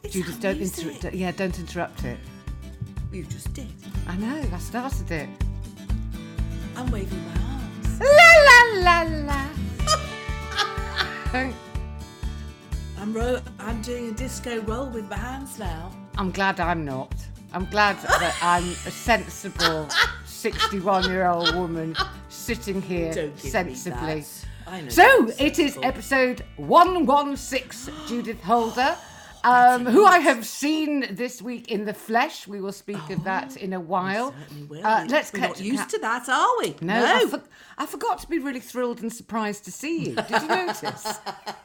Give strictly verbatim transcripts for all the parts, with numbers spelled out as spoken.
It's Judith, our don't music. interrupt. Yeah, don't interrupt it. You just did. I know. I started it. I'm waving my arms. La la la la. I'm ro- I'm doing a disco roll with my hands now. I'm glad I'm not. I'm glad that I'm a sensible sixty-one-year-old woman sitting here Don't give sensibly. me that. I know So you're it is sensible. episode one sixteen, Judith Holder, um, who I have seen this week in the flesh. We will speak of that in a while. Certainly will. Uh, We- let's We're cut not to used ca- to that, are we? No, I, for- I forgot to be really thrilled and surprised to see you. Did you notice?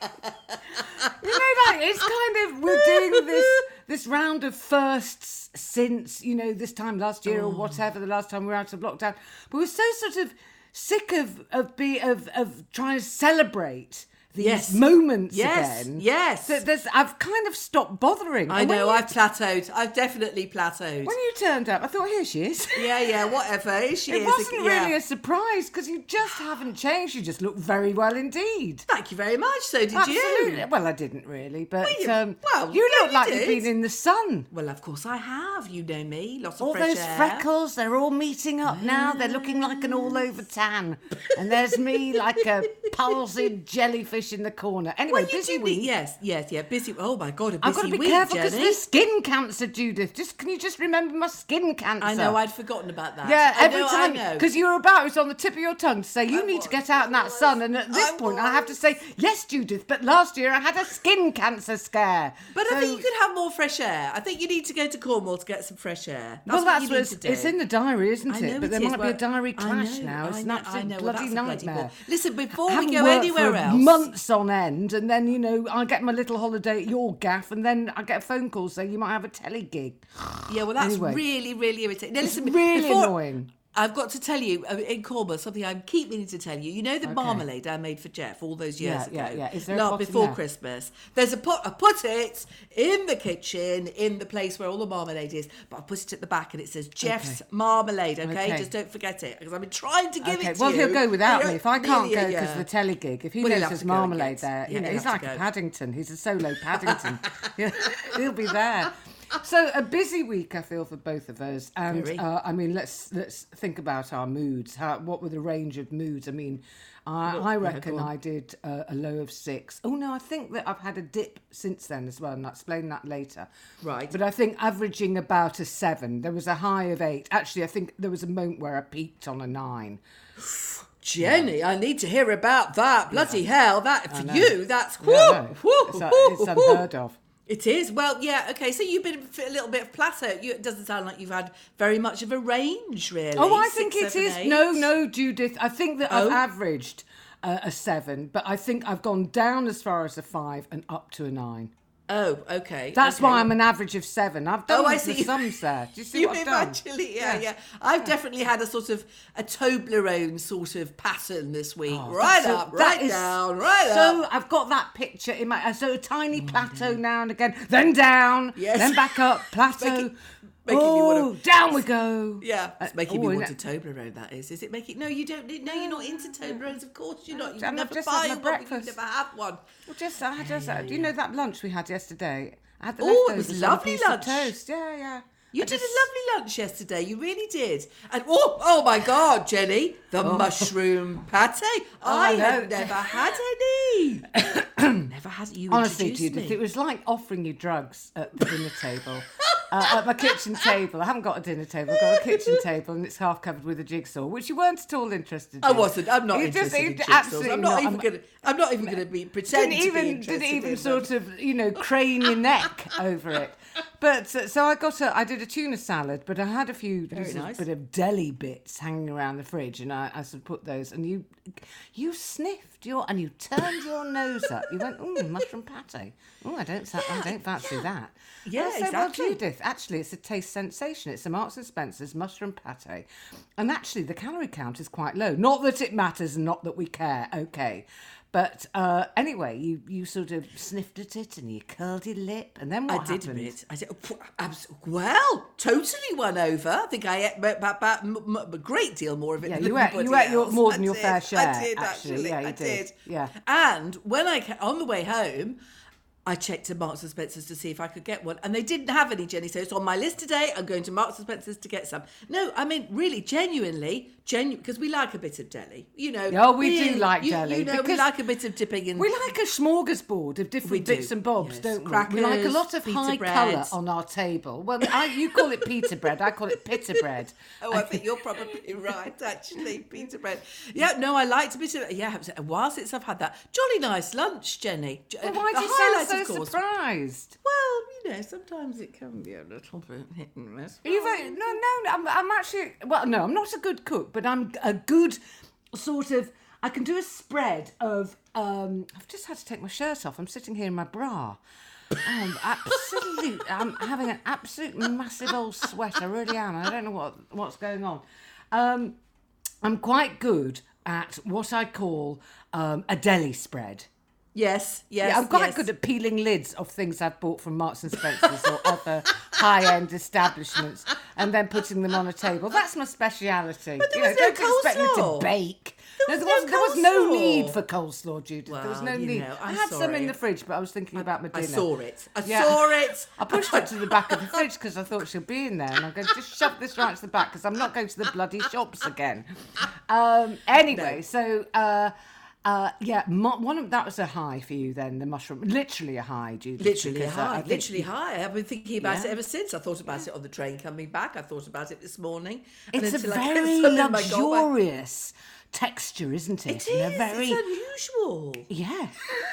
You know, like it's kind of we're doing this this round of firsts since you know this time last year or whatever the last time we were out of lockdown. But we're so sort of sick of of be of of trying to celebrate these Yes. moments Yes, again. yes. That there's I've kind of stopped bothering. I And when know, you- I've plateaued. I've definitely plateaued. When you turned up, I thought, here she is. Yeah, yeah, whatever. Here she It is. wasn't yeah. really a surprise because you just haven't changed. You just look very well indeed. Thank you very much. So did Absolutely. you? Well, I didn't really, but Well, you- um, well, you yeah, look you like did. you've been in the sun. Well, of course I have. You know me. Lots of All fresh those air. freckles, they're all meeting up now. They're looking like an all-over tan. And there's me like a palsied jellyfish in the corner. Anyway, Well, you busy do week. need- Yes, yes, yeah. Busy. Oh my God, a busy I've got to be week, careful because Jenny. there's skin cancer, Judith. Just can you just remember my skin cancer? I know. I'd forgotten about that. Yeah, I every know, time, I know. because you were about, it was on the tip of your tongue to say, you I need to was, get out in that was, sun. And at this I point, I have to was. say, yes, Judith, but last year I had a skin cancer scare. But So- I think you could have more fresh air. I think you need to go to Cornwall to get some fresh air. That's well, what that's you what need it's, to do. it's in the diary, isn't I it? know But it there is. might be a Well, diary I clash know, now. It's I an know, absolute I know. Well, bloody that's a bloody nightmare. ball. Listen, before I we haven't go worked anywhere for else, months on end, and then you know I get my little holiday at your gaff, and then I get a phone call saying you might have a telly gig. yeah, well, that's Anyway. really, really irritating. Now, It's listen, really before, annoying. I've got to tell you, uh, in Cornwall, something I keep meaning to tell you. You know the marmalade I made for Jeff all those years Yeah, ago? yeah, yeah. Is there a Like, pot in before there? Christmas. There's a pot. I put it in the kitchen, in the place where all the marmalade is, but I put it at the back and it says Jeff's Okay. marmalade, okay? Okay. Just don't forget it, because I've been trying to give Okay, it to well, you. he'll go without Yeah, me. If I can't yeah, go yeah. because of the telly gig, if he Well, he'll knows have there's to go marmalade again. there, you Yeah, know, he'll he's have like to a go. Paddington. He's a solo Paddington. Yeah, he'll be there. So a busy week, I feel, for both of us. And Very. uh, I mean, let's let's think about our moods. How, what were the range of moods? I mean, I, I reckon go on. I did uh, a low of six. Oh no, I think that I've had a dip since then as well, and I'll explain that later. Right. But I think averaging about a seven. There was a high of eight. Actually, I think there was a moment where I peaked on a nine. Jenny, I need to hear about that. Bloody hell, that for know. you, that's Yeah, whoo, I know. whoo, It's, uh, whoo, it's whoo. unheard of. It is. Well, yeah, okay. So you've been a little bit of plateau. You, it doesn't sound like you've had very much of a range, really. Oh, I Six, think it seven, is. eight. No, no, Judith. I think that I've Oh. averaged uh, a seven, but I think I've gone down as far as a five and up to a nine. Oh, okay. That's okay. why I'm an average of seven. I've done Oh, I the see. sums there. Do you see You've what I've done? actually, yeah, Yeah. yeah. I've definitely had a sort of a Toblerone sort of pattern this week. Oh, right that's so- up, that right is down, right so, up. I've got that picture in my... So a tiny plateau now and again, then down, Yes. then back up, plateau. Making- making you oh, wanna- down we go. Yeah, it's making oh, me and want a Toblerone, that is. Is it making... No, you don't... No, you're not into Toblerones, of course you're not. You I've never just buy had my one, breakfast. you never have one. Well, just, I had just, uh, do you know that lunch we had yesterday? I had the Oh, it leftovers was on a lovely piece of lunch. toast. Yeah, yeah. You I did just- a lovely lunch yesterday. You really did. And oh, oh my God, Jenny, the mushroom pate. I I know. have never had any. Never had it. You Honestly, introduced Judith, me. it was like offering you drugs at the dinner table. Uh, at my kitchen table. I haven't got a dinner table. I've got a kitchen table and it's half covered with a jigsaw, which you weren't at all interested in. I wasn't. I'm not You interested just- in you jigsaws. absolutely I'm not, not. even I'm- gonna. I'm not even gonna be pretend Didn't to be even interested didn't even in sort them. of you know crane your neck over it. But uh, so I got a I did a tuna salad, but I had a few Very sort of nice. bit of deli bits hanging around the fridge, and I, I sort of put those. And you you sniffed your and you turned your nose up. You went, ooh, mushroom pate. Oh, I don't I don't fancy that. Yeah, And I said, exactly. Well, Judith, actually, it's a taste sensation. It's a Marks and Spencer's mushroom pate, and actually, the calorie count is quite low. Not that it matters, and not that we care. Okay. But uh, anyway, you, you sort of sniffed at it and you curled your lip, and then what I did a happened? bit. I did. oh, abs- Well, totally won over. I think I ate about, about, m- m- a great deal more of it Yeah, than you ate- anybody you ate your- else. more I than your did. fair share, I did actually. actually. Yeah, you I did. did. Yeah. And when I ca- on the way home, I checked at Marks and Spencer's to see if I could get one, and they didn't have any, Jenny. So it's on my list today. I'm going to Marks and Spencer's to get some. No, I mean really, genuinely, genuine, because we like a bit of deli. You know, Oh, we do like you, deli, You know, we because like a bit of dipping in. We like a smorgasbord of different We do. bits and bobs, Yes. don't we? Crackers, we like a lot of pita high bread. colour on our table. Well, I, you call it pita bread, I call it pita bread. Oh, I think you're probably right, actually, pita bread. Yeah, no, I liked a bit of. Yeah, it was a while since I've had that. Jolly nice lunch, Jenny. Well, why The do you highlight, sound of so course. surprised? Well, you know, sometimes it can be a little bit hit and miss. Are you very, no, no, I'm, I'm actually, well, no, I'm not a good cook, but I'm a good sort of, I can do a spread of, um, I've just had to take my shirt off. I'm sitting here in my bra. I'm absolute, I'm having an absolute massive old sweat. I really am. I don't know what what's going on. Um, I'm quite good at what I call um, a deli spread. Yes, yes. Yeah, I'm quite yes. good at peeling lids of things I've bought from Marks and Spencer's or other high-end establishments and then putting them on a table. That's my speciality. But there you was know, no don't expect me coleslaw. to bake. There No, was there, no was, there was no coleslaw. need for coleslaw, Judith. there was no Well, you need. know, I I'm had some sorry. in the fridge, but I was thinking about my I dinner. saw it. I Yeah. saw it. I pushed it to the back of the fridge because I thought she'll be in there, and I'm going to just shove this right to the back because I'm not going to the bloody shops again. Um, anyway, No. so uh, uh, yeah, mo- one of, that was a high for you then. The mushroom, literally a high, Judith. Literally because, uh, high, I think- literally high. I've been thinking about Yeah. it ever since. I thought about it on the train coming back. I thought about it this morning. And It's a until I get very something in my goal, I- luxurious texture, isn't it? It is. And a very It's unusual. yeah.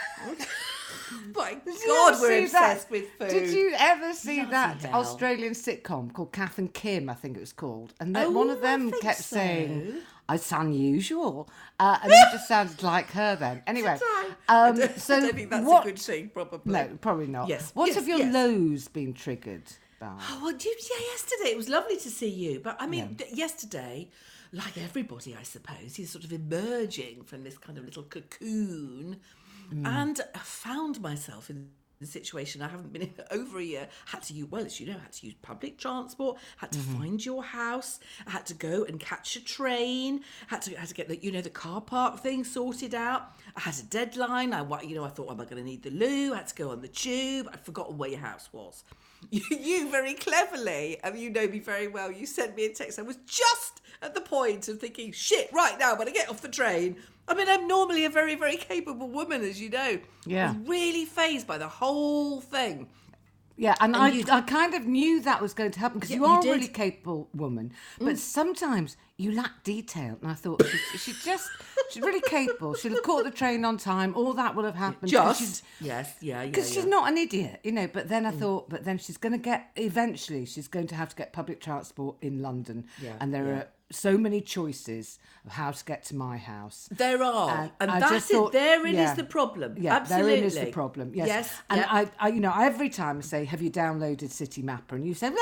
My Did you God, ever we're see obsessed that? with food. Did you ever see Bloody that hell. Australian sitcom called Kath and Kim? I think it was called, and then Oh, one of I them think kept so. saying, "It's unusual," uh, and you just sounded like her then. Anyway, I um, don't, so I don't think that's what? a good thing, probably. No, probably not. Yes, What yes, have your yes. lows been triggered by? Oh, well, you, yeah, yesterday it was lovely to see you. But I mean, d- yesterday, like everybody, I suppose, he's sort of emerging from this kind of little cocoon, and I found myself in a situation I haven't been in over a year. Had to use, well, as you know, had to use public transport. Had to find your house. I had to go and catch a train. Had to had to get the you know the car park thing sorted out. I had a deadline. I wa- you know I thought, am I going to need the loo? I had to go on the tube. I'd forgotten where your house was. You, you very cleverly, and you know me very well, you sent me a text. I was just at the point of thinking, shit, right now, when I get off the train. I mean, I'm normally a very, very capable woman, as you know. Yeah. I was really fazed by the whole thing. Yeah, and, And I, you- I kind of knew that was going to happen because Yeah, you you are a did. Mm. really capable woman, but sometimes you lack detail. And I thought she, she just, she's really capable. She'll have caught the train on time. All that will have happened. 'cause she's- Just, yes, yeah, yeah, Because yeah. she's not an idiot, you know. But then I thought, but then she's going to get, eventually, she's going to have to get public transport in London. Yeah, and there yeah. are so many choices of how to get to my house. There are, And and I that's just it. thought- Therein yeah. is the problem. Yeah, Absolutely. therein is the problem. Yes, Yes, and yeah. I, I, you know, every time I say, "Have you downloaded City Mapper?" and you say, "La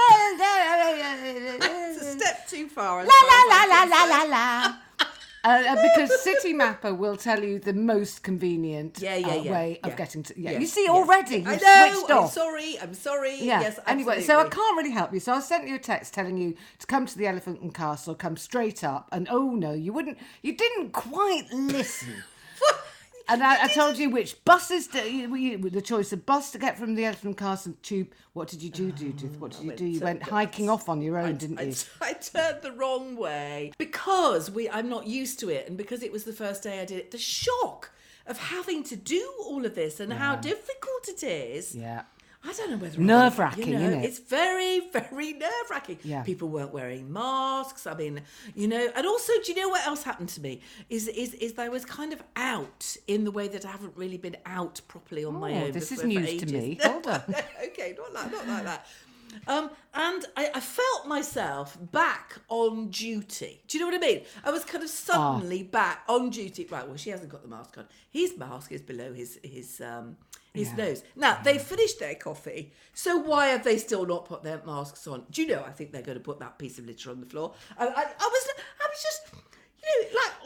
It's a step too far. as la far as la I'm la la concerned. la la." Uh, uh, because City Mapper will tell you the most convenient Yeah, yeah, uh, yeah, way of yeah. getting to. Yeah, Yes, you see yes. already. You've I know. switched I'm off. sorry. I'm sorry. Yeah. Yes. Anyway, so I absolutely. can't really help you. So I sent you a text telling you to come to the Elephant and Castle, come straight up, and oh no, you wouldn't. You didn't quite listen. And I, I told you which buses, to, you, you, the choice of bus to get from the Elephant and Castle tube. What did you do, Judith? What did you do? You went hiking off on your own, didn't I, you? I turned the wrong way because we. I'm not used to it, and because it was the first day I did it. The shock of having to do all of this and how difficult it is. Yeah. I don't know whether Nerve-wracking, you know, innit? It's very, very nerve-wracking. Yeah. People weren't wearing masks. I mean, you know, and also, do you know what else happened to me? Is is is I was kind of out in the way that I haven't really been out properly on my Oh, own. this is before for news to ages. me. Hold on. Okay, not like not like that. Um, and I, I felt myself back on duty. Do you know what I mean? I was kind of suddenly back on duty. Right, well, she hasn't got the mask on. His mask is below his his um his Yeah. nose. Now, they finished their coffee, so why have they still not put their masks on? Do you know, I think they're going to put that piece of litter on the floor. I, I, I was I was just... You know, like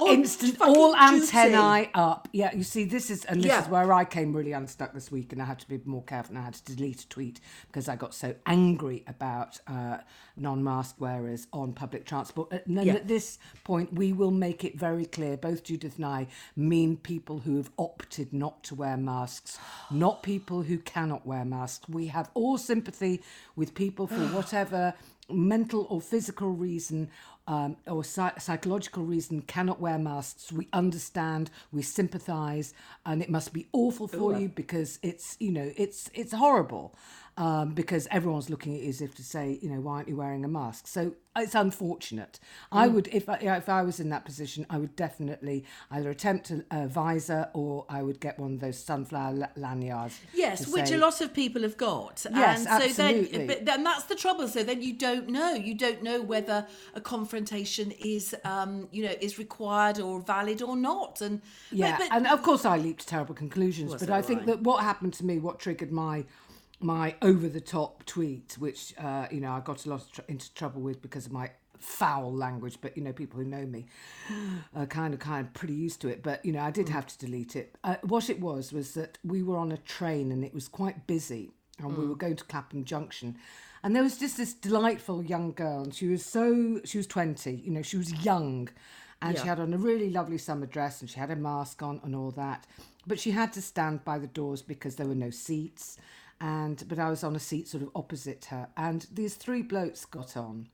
instant, fucking all duty. antennae up. Yeah, you see, this is, and this Yeah. is where I came really unstuck this week, and I had to be more careful, and I had to delete a tweet because I got so angry about uh, non-mask wearers on public transport. And then Yeah. at this point, we will make it very clear, both Judith and I mean people who have opted not to wear masks, not people who cannot wear masks. We have all sympathy with people for whatever mental or physical reason um, or psy- psychological reason cannot wear masks. We understand, we sympathise, and it must be awful for Ooh. you because it's, you know, it's it's horrible um, because everyone's looking at you as if to say, you know, why aren't you wearing a mask? So it's unfortunate. I would, if I, if I was in that position, I would definitely either attempt a, a visor or I would get one of those sunflower la- lanyards. Yes, to which say- a lot of people have got. Yes, and so absolutely. then, but then that's the trouble. So then you don't know. You don't know whether a confrontation is, um, you know, is required or valid or not. And Yeah, but, but, and of course I leaped to terrible conclusions, Was but that I think right? that what happened to me, what triggered my my over the top tweet, which uh, you know I got a lot of tr- into trouble with because of my foul language, but you know people who know me are kind of kind of pretty used to it. But you know I did have to delete it. Uh, what it was was that we were on a train and it was quite busy, and we were going to Clapham Junction. And there was just this delightful young girl, and she was so, she was twenty, you know, she was young, and she Yeah. had on a really lovely summer dress, and she had a mask on and all that. But she had to stand by the doors because there were no seats, and but I was on a seat sort of opposite her, and these three blokes got on,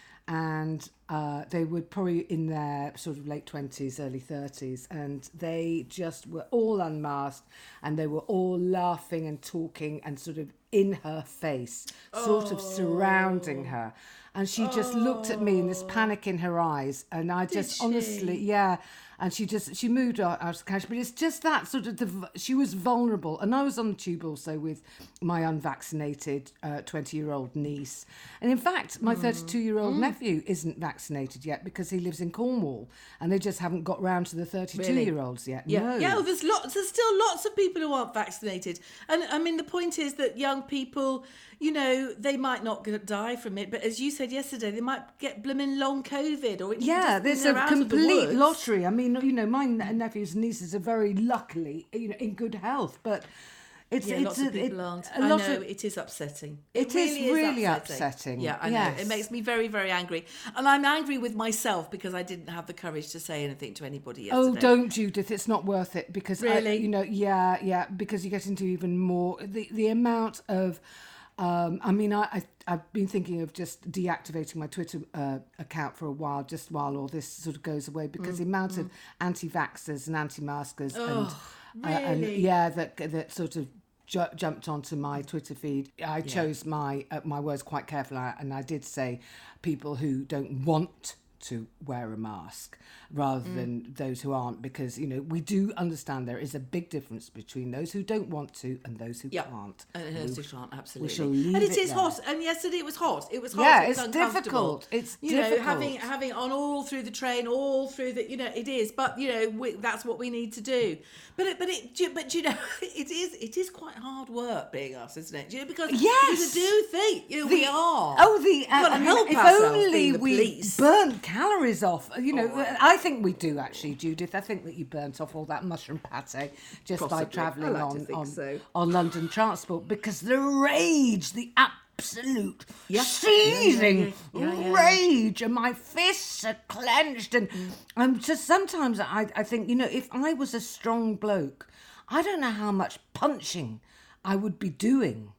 and uh, they were probably in their sort of late twenties, early thirties, and they just were all unmasked, and they were all laughing and talking and sort of in her face, sort of surrounding her. And she just looked at me in this panic in her eyes, and I just she? honestly, yeah. And she just, she moved out, out of the couch, but it's just that sort of, the, she was vulnerable. And I was on the tube also with my unvaccinated twenty-year-old niece. And in fact, my thirty-two-year-old nephew isn't vaccinated yet because he lives in Cornwall, and they just haven't got round to the thirty-two-year-olds yet. Yeah, No. yeah. Well, there's lots. There's still lots of people who aren't vaccinated, and I mean the point is that young people, you know, they might not g- die from it, but as you said yesterday, they might get blooming long COVID, or it Yeah, just mean there's they're a out of the complete woods. lottery. I mean, you know, my n- nephews and nieces are very luckily, you know, in good health, but it's Yeah, it's lots a, of people it, aren't. a I lot know of, it is upsetting. It is really really upsetting. upsetting. Yeah, I Yes. know. It makes me very, very angry, and I'm angry with myself because I didn't have the courage to say anything to anybody yesterday. Oh, don't, Judith! It's not worth it because I, Really? you know, yeah, yeah, because you get into even more the the amount of. Um, I mean, I, I I've been thinking of just deactivating my Twitter uh, account for a while, just while all this sort of goes away, because the amount of anti-vaxxers and anti-maskers and uh, and really? yeah, that that sort of ju- jumped onto my Twitter feed. I chose my uh, my words quite carefully, and I did say people who don't want to wear a mask rather Mm. than those who aren't, because you know we do understand there is a big difference between those who don't want to and those who Yeah. can't. And those who can't, absolutely. shall leave and it it is there. hot. And yesterday it was hot. It was hot. Yeah, it was it's uncomfortable. difficult. It's you difficult. know having having on all through the train, all through the you know it is. But you know we, that's what we need to do. But it, but it do- but you know it is it is quite hard work being us, isn't it? You know because Yes. we do think you know The- we are. Oh, the uh, We've got to I mean, help if ourselves only being the we police. burnt calories off. You know, Oh. I think we do actually, Judith. I think that you burnt off all that mushroom pate just by Possibly. travelling I like to on think on, so. on London transport, because the rage, the absolute Yeah. seething Yeah, yeah, yeah. Yeah, yeah. rage, and my fists are clenched, and I'm just sometimes I I think you know if I was a strong bloke, I don't know how much punching I would be doing.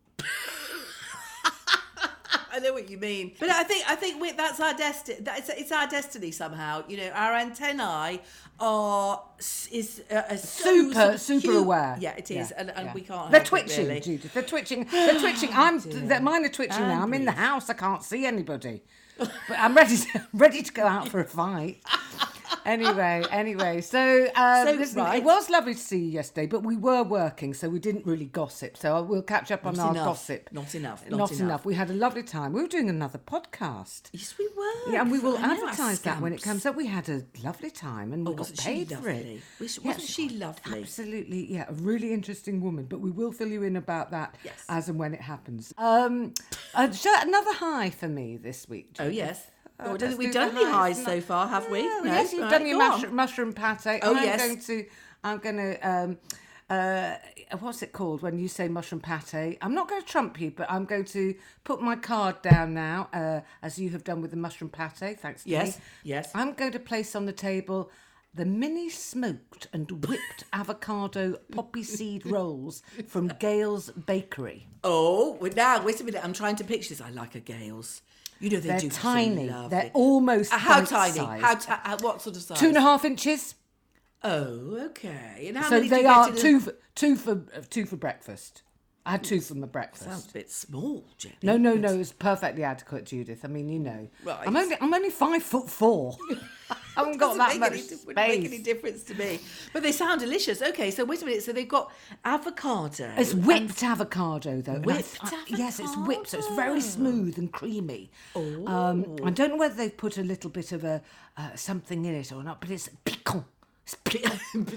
I know what you mean, but I think I think we, that's our destiny. That's it's our destiny somehow. You know, our antennae are s- is uh, are so super sort of super huge. aware. Yeah, it is, Yeah, and, and yeah. we can't. They're help it, twitching, really. Judith. They're twitching. They're twitching. I'm. They're, mine are twitching And now. I'm in the breathe. house. I can't see anybody, but I'm ready to ready to go out for a fight. Anyway, anyway, so, um, So, listen, right. it was lovely to see you yesterday, but we were working, so we didn't really gossip. So we'll catch up on Not our enough. gossip. Not enough. Not, Not enough. enough. We had a lovely time. We were doing another podcast. Yes, we were. Yeah, and we will I know, our advertise that when it scamps. comes up. We had a lovely time, and we Oh, got wasn't she paid for lovely? it. Was- Yeah, wasn't she lovely? Absolutely, yeah, a really interesting woman. But we will fill you in about that Yes. as and when it happens. Um, uh, sh- another high for me this week. Oh Judith. yes. Oh, I don't let's think we've do done the any highs. highs so far, have we? Yeah, No. yes, you've Right, done your go mushroom, on. mushroom pate. Oh, I'm yes. going to. I'm going to. Um, uh, what's it called when you say mushroom pate? I'm not going to trump you, but I'm going to put my card down now, uh, as you have done with the mushroom pate. Thanks to Yes, me. yes. I'm going to place on the table the mini smoked and whipped avocado poppy seed rolls from Gale's Bakery. Oh, well, now, wait a minute. I'm trying to picture this. I like a Gale's. You know, they They're do tiny. lovely- They're almost Uh, How bite-sized. tiny? How, ta- how What sort of size? Two and a half inches. Oh, okay. And how So many do they you get are in a- two for, two for uh, two for breakfast. I had two for my Sounds breakfast. a bit small, Jenny. No, no, no. It's perfectly adequate, Judith. I mean, you know, Right. I'm only I'm only five foot four. I haven't got Doesn't that make much any, space. wouldn't make any difference to me. But they sound delicious. Okay, so wait a minute. So they've got avocado. It's whipped avocado, though. and I- Whipped I- Yes, it's whipped, so it's very avocado. smooth and creamy. Oh. Um, I don't know whether they've put a little bit of a uh, something in it or not, but it's piquant. It's piquant.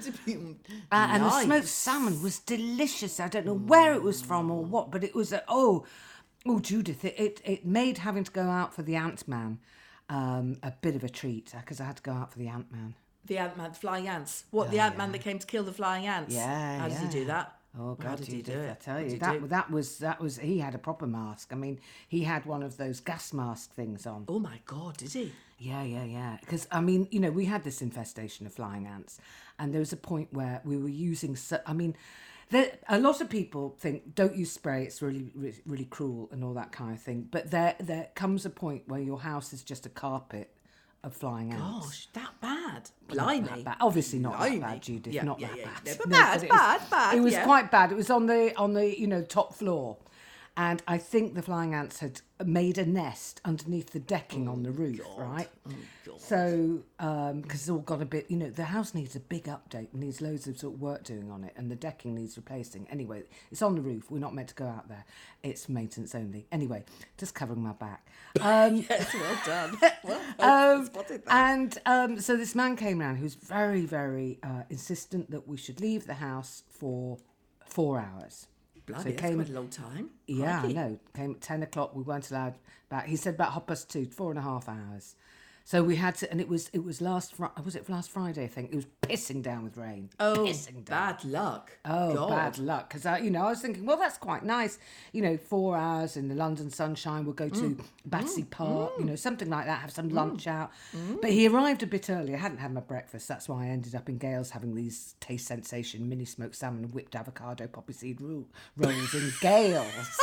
Uh, and the smoked Nice. salmon was delicious. I don't know where it was from or what, but it was a, oh, oh, Judith, it, it, it made having to go out for the Ant-Man um, a bit of a treat because I had to go out for the Ant-Man. The Ant-Man, flying ants. What, the Ant-Man that came to kill the flying ants? Yeah, How did he yeah. do that? Oh God, How did he do Judith, it? I tell What did you, he that do? that was that was he had a proper mask. I mean, he had one of those gas mask things on. Oh my God, did he? Yeah, yeah, yeah. Because I mean, you know, we had this infestation of flying ants, and there was a point where we were using. So, I mean, there, a lot of people think don't use spray; it's really, really, really cruel and all that kind of thing. But there, there comes a point where your house is just a carpet of flying ants. Gosh, that bad. Not Blimey. that bad. Obviously not Blimey. that bad, Judith. Yeah, not yeah, that yeah, bad. yeah. But No, bad, it bad, was, bad, It was yeah. quite bad. It was on the on the you know top floor, and I think the flying ants had made a nest underneath the decking on the roof, right? Oh, God. So because it's all got a bit, you know, the house needs a big update, needs loads of sort of work doing on it, and the decking needs replacing. Anyway, it's on the roof. We're not meant to go out there. It's maintenance only. Anyway, just covering my back. Um, Yes, well done. Well, I um, spotted that. and um, so this man came around who's very, very uh, insistent that we should leave the house for four hours. Bloody, so that's came- quite a long time. Yeah, I Crikey. know. Came at ten o'clock. We weren't allowed back. He said about half past two, four and a half hours. So we had to, and it was it was last Fri was it last Friday? I think it was pissing down with rain. Oh, pissing down. bad luck. Oh, God. bad luck. Because, I, you know, I was thinking, well, that's quite nice. You know, four hours in the London sunshine. We'll go to Battersea Park, you know, something like that, have some lunch out. But he arrived a bit early. I hadn't had my breakfast. That's why I ended up in Gale's having these taste sensation mini smoked salmon and whipped avocado poppy seed ro- rolls in Gale's.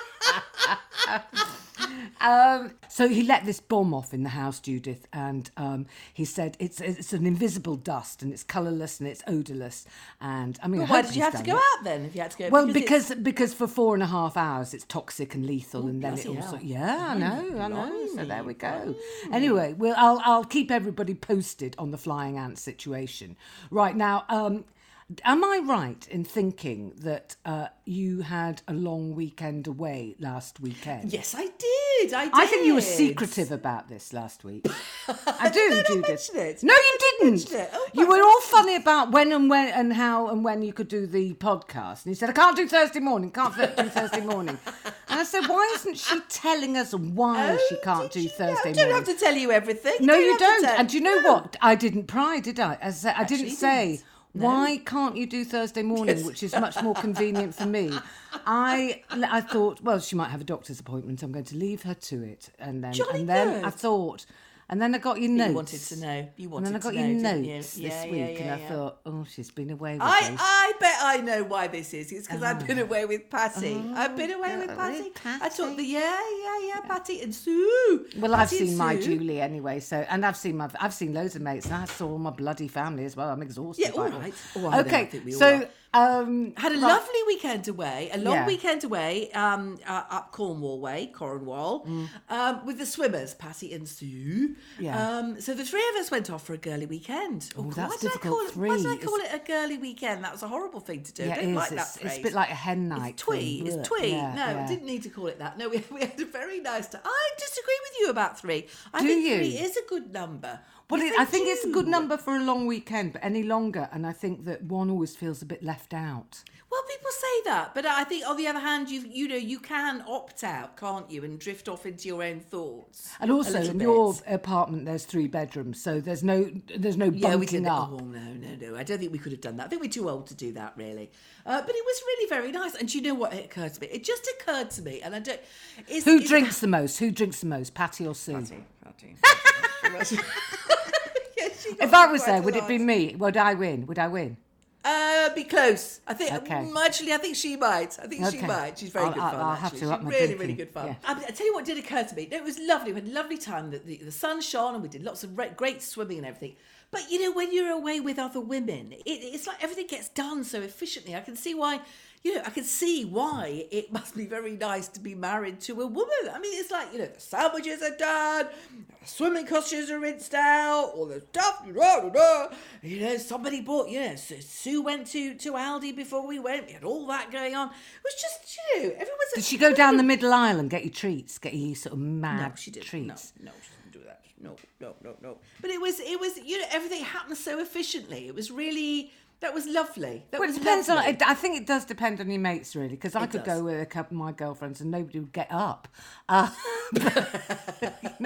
Um, so he let this bomb off in the house, Judith, and um, he said it's it's an invisible dust and it's colourless and it's odourless. And I mean, But I why hope did you he's have to done go it. out then? If you had to go, Well, because, because because for four and a half hours it's toxic and lethal, and then it bloody also hell. yeah, I know, I know. So blimey, there we go. Anyway, well, I'll I'll keep everybody posted on the flying ant situation. Right now, um, am I right in thinking that uh, you had a long weekend away last weekend? yes, I did. I did. I think you were secretive about this last week. I do, Did I not Judith. mention it? No, you didn't. mention it. Oh, you my were all funny about when and when and how and when you could do the podcast. And you said, I can't do Thursday morning, can't th- do Thursday morning. And I said, why isn't she telling us why she can't do Did you? Thursday I don't morning? have to tell you everything. No, you have to don't. tell- And do you know No. what? I didn't pry, did I? As I, said, I didn't Actually, say, didn't. No. why can't you do Thursday morning, Yes. which is much more convenient for me? I I thought, well, she might have a doctor's appointment. I'm going to leave her to it. And then, Jolly and then good. I thought, and then I got your notes. You wanted to know. You And wanted then I got to your know, notes didn't you? this Yeah, week, yeah, and yeah, I yeah. thought, oh, she's been away with I, those. I bet I know why this is. It's because I've been Ah. away with Patty. I've been away God, with with Patty. I Patty. took the yeah, yeah, yeah, Patty and Sue. Well, I've Patty and seen my Sue. Julie anyway, so and I've seen my I've seen loads of mates, and I saw all my bloody family as well. I'm exhausted. Yeah, by all it right. Oh, I know, I okay, think we all so are. um, Had a right. lovely weekend away, a long Yeah. weekend away, um, uh, up Cornwall way, Cornwall, um, with the swimmers, Patty and Sue. Yeah. Um, so the three of us went off for a girly weekend. Oh, that's why did I difficult. call it- Three. Why did I It's- call it a girly weekend? That was a horrible thing to do. Yeah, I it don't is. like that It's, phrase. it's a bit like a hen night. It's twee. thing. It's Blech. twee. Yeah, no, yeah. we didn't need to call it that. No, we, we had a very nice time. I disagree with you about three. I Do think you? three is a good number. Well, Yes, it, they I think it's a good do. number for a long weekend, but any longer, and I think that one always feels a bit left out. Well, people say that, but I think on the other hand, you you know, you can opt out, can't you, and drift off into your own thoughts. And a also, little in bit. your apartment, there's three bedrooms, so there's no there's no Yeah, we bunking did. up. Oh no, no, no! I don't think we could have done that. I think we're too old to do that, really. Uh, but it was really very nice. And do you know what? It occurred to me. It just occurred to me, and I don't. Is, Who is- drinks the most? Who drinks the most? Patty or Sue? Patty, Patty. Yeah, she got If I me was quite there, a would it lot. be me? Would I win? Would I win? Uh, be close. I think. Okay. um, Actually, I think she might. I think she Okay. might. She's very I'll- good I'll- fun. I'll have actually. to She's up my really, drinking. really good fun. Yeah. I, I tell you what did occur to me. It was lovely. We had a lovely time. The, the, the sun shone, and we did lots of re- great swimming and everything. But you know, when you're away with other women, it, it's like everything gets done so efficiently. I can see why. You know, I can see why it must be very nice to be married to a woman. I mean, it's like, you know, the sandwiches are done, the swimming costumes are rinsed out, all the stuff, blah, blah, blah. You know, somebody bought, you know, Sue Sue went to, to Aldi before we went. We had all that going on. It was just, you know, everyone's... Did she go down the middle aisle and get you treats? Get you sort of mad No, she didn't. treats? No, no, she didn't do that. No, no, no, no. But it was, it was, you know, everything happened so efficiently. It was really... That was lovely. That Well, it was depends on. lovely. It, I think it does depend on your mates, really, because I It could does. go with a couple of my girlfriends and nobody would get up. Uh, no,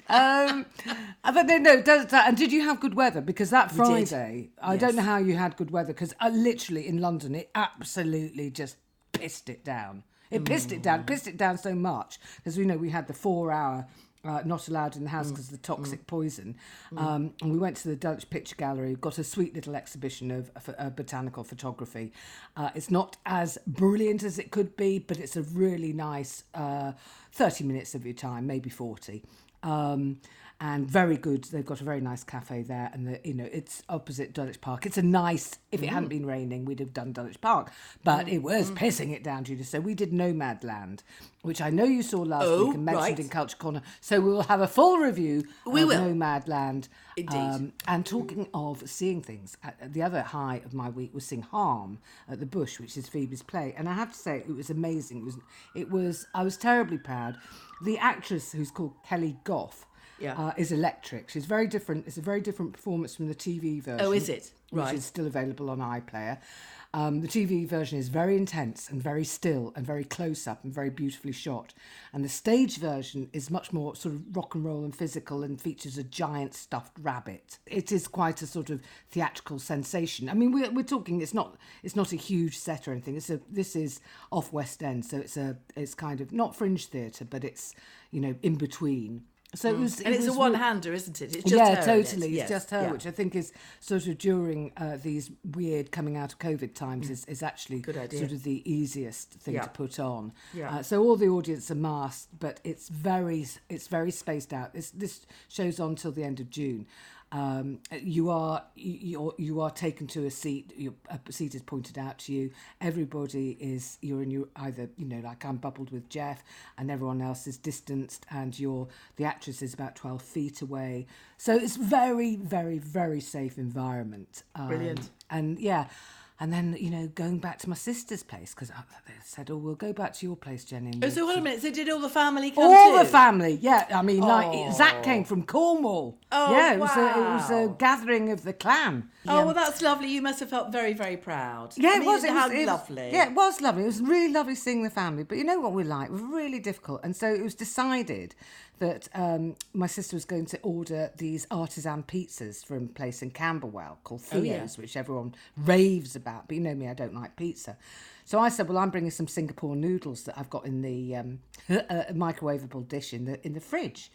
um, but no, no. Does that, and did you have good weather? Because that did. Friday, I don't Yes. know how you had good weather. Because uh, literally in London, it absolutely just pissed it down. It pissed it down. Pissed it down so much because we know we had the four-hour. Uh, not allowed in the house because of the toxic poison. Um, and we went to the Dulwich Picture Gallery, got a sweet little exhibition of, of, uh, botanical photography. Uh, it's not as brilliant as it could be, but it's a really nice uh, thirty minutes of your time, maybe forty. Um, and very good. They've got a very nice cafe there, and the, you know it's opposite Dulwich Park. It's a nice. If it hadn't been raining, we'd have done Dulwich Park, but it was pissing it down, Judith. So we did Nomadland, which I know you saw last Oh, week and mentioned right. in Culture Corner. So we will have a full review We of will. Nomadland. Indeed. And talking of seeing things, uh, the other high of my week was seeing Harm at the Bush, which is Phoebe's play, and I have to say it was amazing. It was. It was. I was terribly proud. The actress who's called Kelly Goff. Yeah. Uh, is electric. She's very different. It's a very different performance from the T V version. Oh, is it? Which Right. is still available on iPlayer. Um, the T V version is very intense and very still and very close up and very beautifully shot. And the stage version is much more sort of rock and roll and physical and features a giant stuffed rabbit. It is quite a sort of theatrical sensation. I mean, we're, we're talking. It's not. It's not a huge set or anything. It's a. This is off West End, so it's a. It's kind of not fringe theatre, but it's you know in between. So it was, And it it's a was re- one-hander, isn't it? It's just yeah, her in totally. it. It's Yes, just her, yeah. which I think is sort of during uh, these weird coming out of COVID times is, is actually Good idea. sort of the easiest thing Yeah. to put on. Yeah. Uh, so all the audience are masked, but it's very it's very spaced out. This this show's on till the end of June. Um, you are you you are taken to a seat. Your a seat is pointed out to you. Everybody is you're in your either you know like I'm bubbled with Jeff, and everyone else is distanced, and you're the actress is about twelve feet away. So it's very very very safe environment. Um, Brilliant. And yeah. And then, you know, going back to my sister's place, because they said, oh, we'll go back to your place, Jenny. and Oh, we'll so hold sort a minute. So did all the family come all too? the family, yeah. I mean, Oh. like Zach came from Cornwall. Oh, yeah, it was a, it was a wow. gathering of the clan. Oh, well, that's lovely. You must have felt very, very proud. Yeah, I it mean, was. It how was it was- lovely. yeah, it was lovely. It was really lovely seeing the family. But you know what we're like? We're really difficult. And so it was decided that um, my sister was going to order these artisan pizzas from a place in Camberwell called Oh, Theo's, yeah. which everyone raves about. But you know me, I don't like pizza. So I said, well, I'm bringing some Singapore noodles that I've got in the um, uh, microwavable dish in the in the fridge.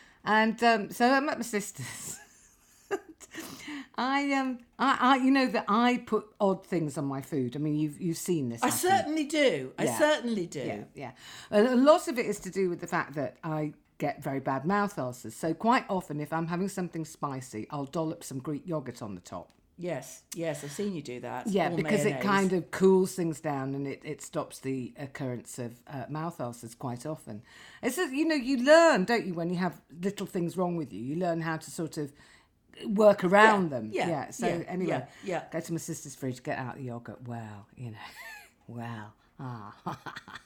And um, so I'm at my sister's. I um I, I you know that I put odd things on my food. I mean you've you've seen this. I happen. certainly do. I Yeah. certainly do. Yeah, yeah. A a lot of it is to do with the fact that I get very bad mouth ulcers. So quite often, if I'm having something spicy, I'll dollop some Greek yogurt on the top. Yes, yes, I've seen you do that. Yeah, Or because mayonnaise. it kind of cools things down and it, it stops the occurrence of uh, mouth ulcers quite often. It's a, you know you learn, don't you, when you have little things wrong with you, you learn how to sort of work around Yeah, them. yeah, So yeah, anyway, yeah, yeah. go to my sister's fridge, get out the yogurt. Well, you know, well, ah,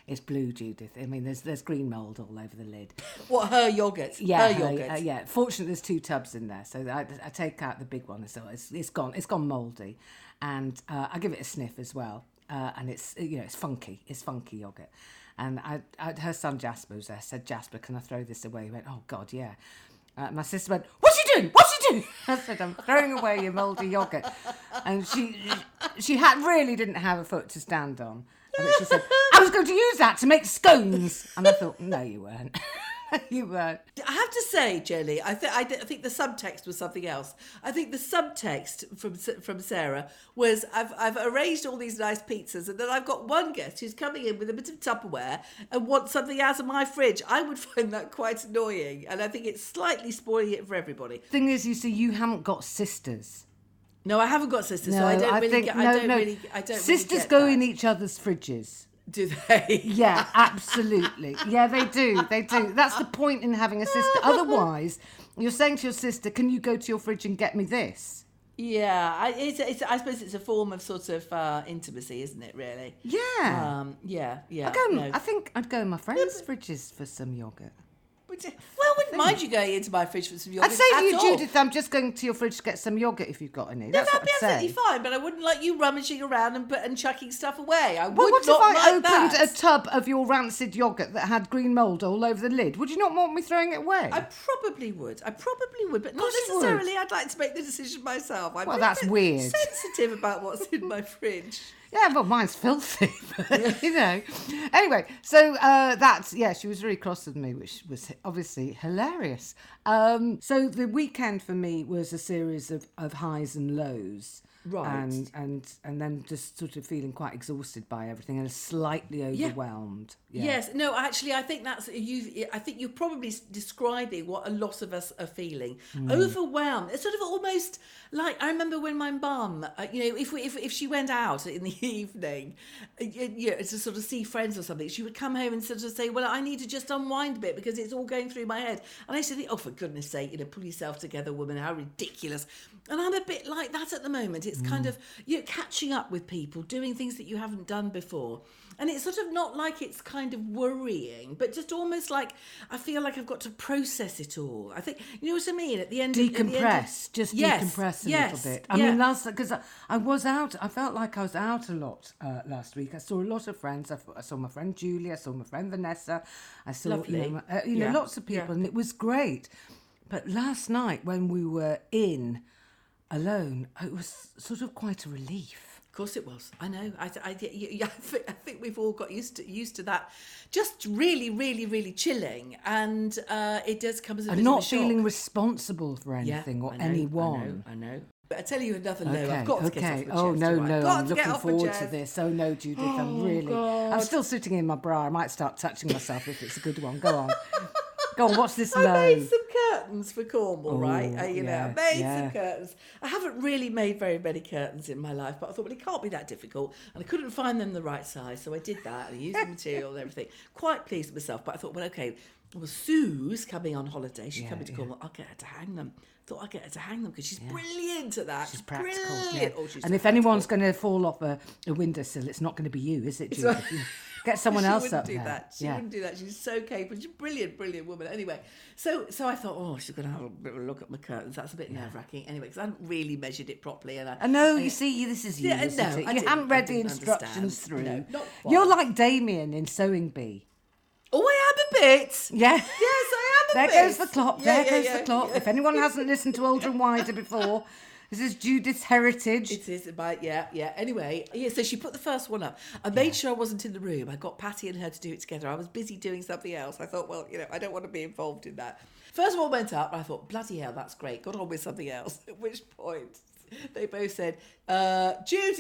It's blue, Judith. I mean, there's there's green mould all over the lid. What, her yoghurt? Yeah, her her- yoghurt. uh, yeah. Fortunately, there's two tubs in there, so I, I take out the big one. So it's it's gone. It's gone mouldy, and uh, I give it a sniff as well. Uh, and it's you know it's funky. It's funky yoghurt. And I, I, her son Jasper was there. Said, Jasper, can I throw this away? He went, oh God, yeah. Uh, my sister went, what's she doing? What's she doing? I said, I'm throwing away your mouldy yoghurt. And she she had really didn't have a foot to stand on. And she said, I was going to use that to make scones. And I thought, no, you weren't. You weren't. I have to say, Jelly, I, th- I, th- I think the subtext was something else. I think the subtext from from Sarah was I've I've arranged all these nice pizzas, and then I've got one guest who's coming in with a bit of Tupperware and wants something out of my fridge. I would find that quite annoying, and I think it's slightly spoiling it for everybody. Thing is, you see, you haven't got sisters. No, I haven't got sisters, No, so I don't I really. think get, no, I don't no. really. I don't. Sisters really get go that. in each other's fridges. Do they? Yeah, absolutely. Yeah, they do. They do. That's the point in having a sister. Otherwise, you're saying to your sister, "Can you go to your fridge and get me this?" Yeah, I, it's, it's, I suppose it's a form of sort of uh, intimacy, isn't it? Really. Yeah. Um. Yeah. Yeah. I go. no. I think I'd go in my friends' fridges for some yogurt. Would you- Well, I wouldn't mind you going into my fridge for some yogurt. I'd say to at you, all. Judith, I'm just going to your fridge to get some yogurt if you've got any. No, That's that'd what be I'd say. absolutely fine, but I wouldn't like you rummaging around and, put, and chucking stuff away. I Well, would what if not I like opened that. a tub of your rancid yogurt that had green mould all over the lid? Would you not want me throwing it away? I probably would. I probably would, but not course you would. necessarily. I'd like to make the decision myself. I'm Well, a that's bit weird. sensitive about what's in my fridge. Yeah, well, mine's filthy, but, you know. Anyway, so uh, that's, yeah, she was really cross with me, which was obviously hilarious. Um, so the weekend for me was a series of, of highs and lows. Right. And, and and then just sort of feeling quite exhausted by everything and slightly overwhelmed. Yeah. Yes, no, actually, I think that's you. I think you're probably describing what a lot of us are feeling. Hmm. Overwhelmed. It's sort of almost like I remember when my mum, uh, you know, if we if if she went out in the evening, uh, you know, to sort of see friends or something, she would come home and sort of say, "Well, I need to just unwind a bit because it's all going through my head." And I used to think, "Oh, for goodness' sake, you know, pull yourself together, woman. How ridiculous!" And I'm a bit like that at the moment. It's kind of you know, catching up with people, doing things that you haven't done before. And it's sort of not like it's kind of worrying, but just almost like I feel like I've got to process it all. I think, you know what I mean? At the end of at the end of- Decompress, just Yes, decompress a yes, little bit. I yeah. mean, last because I, I was out. I felt like I was out a lot uh, last week. I saw a lot of friends. I, I saw my friend Julie. I saw my friend Vanessa. I saw Lovely. you know, my- uh, you know Yeah, lots of people, yeah. and it was great. But last night when we were in alone, it was sort of quite a relief. Of course it was. I know. I, I, yeah, I, think, I think we've all got used to used to that. Just really, really, really chilling, and uh, it does come as a And bit not of a shock. feeling responsible for Yeah, anything or I know, anyone. I know, I know. But I tell you another low. Okay, I've got to okay. get off my Oh chest. no, all right? no, Got I'm to get looking off my forward to chest. this. Oh no, Judith, I'm really. God. I'm still sitting in my bra. I might start touching myself if it's a good one. Go on, go on. What's this I low? made some curtains for Cornwall, right? Oh, Uh, you know, yeah, I made yeah. some curtains. I haven't really made very many curtains in my life, but I thought, well, it can't be that difficult. And I couldn't find them the right size, so I did that. And I used the material and everything. Quite pleased with myself, but I thought, well, okay, well, Sue's coming on holiday. She's Yeah, coming to yeah. Cornwall. I'll get her to hang them. Thought I'd get her to hang them because she's brilliant at that. She's practical. Brilliant. Yeah. Oh, she's and so if anyone's practical. going to fall off a, a windowsill, it's not going to be you, is it, Judith? right. You Get someone she else wouldn't up do there. that. She yeah. wouldn't do that. She's so capable. She's a brilliant, brilliant woman. Anyway, so so I thought, oh, she's going to have a bit of a look at my curtains. That's a bit nerve wracking. Anyway, because I hadn't really measured it properly. And I, I know, I- you see, this is you, Yeah, isn't no, it? I You didn't- haven't I read the didn't instructions understand. through. No, not You're quite. like Damien in Sewing Bee. Oh, I am a bit. Yeah. Yes, I am a There bit. goes the clock. Yeah, there yeah, goes yeah, the clock. yeah. If anyone hasn't listened to Older and Wider before, this is Judith's heritage. It is about, yeah, yeah. Anyway, yeah, so she put the first one up. I made sure I wasn't in the room. I got Patty and her to do it together. I was busy doing something else. I thought, well, you know, I don't want to be involved in that. First one went up, and I thought, bloody hell, that's great. Got on with something else. At which point, they both said, uh, Judith!